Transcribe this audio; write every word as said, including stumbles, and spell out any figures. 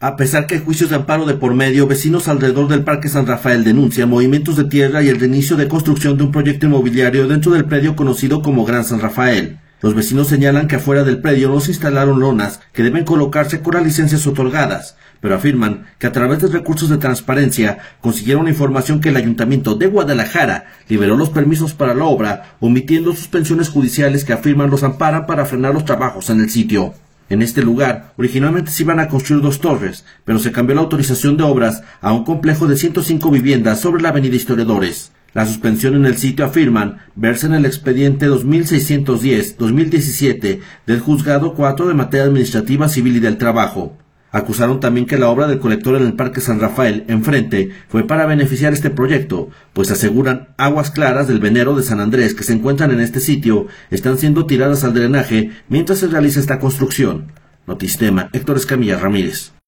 A pesar que hay juicios de amparo de por medio, vecinos alrededor del Parque San Rafael denuncian movimientos de tierra y el reinicio de construcción de un proyecto inmobiliario dentro del predio conocido como Gran San Rafael. Los vecinos señalan que afuera del predio no se instalaron lonas que deben colocarse con las licencias otorgadas, pero afirman que a través de recursos de transparencia consiguieron información que el Ayuntamiento de Guadalajara liberó los permisos para la obra, omitiendo suspensiones judiciales que afirman los amparan para frenar los trabajos en el sitio. En este lugar, originalmente se iban a construir dos torres, pero se cambió la autorización de obras a un complejo de ciento cinco viviendas sobre la avenida Historiadores. La suspensión en el sitio afirman verse en el expediente dos mil seiscientos diez guion dos mil diecisiete del Juzgado cuatro de Materia Administrativa Civil y del Trabajo. Acusaron también que la obra del colector en el Parque San Rafael, enfrente, fue para beneficiar este proyecto, pues aseguran aguas claras del Venero de San Andrés que se encuentran en este sitio están siendo tiradas al drenaje mientras se realiza esta construcción. Notistema, Héctor Escamilla Ramírez.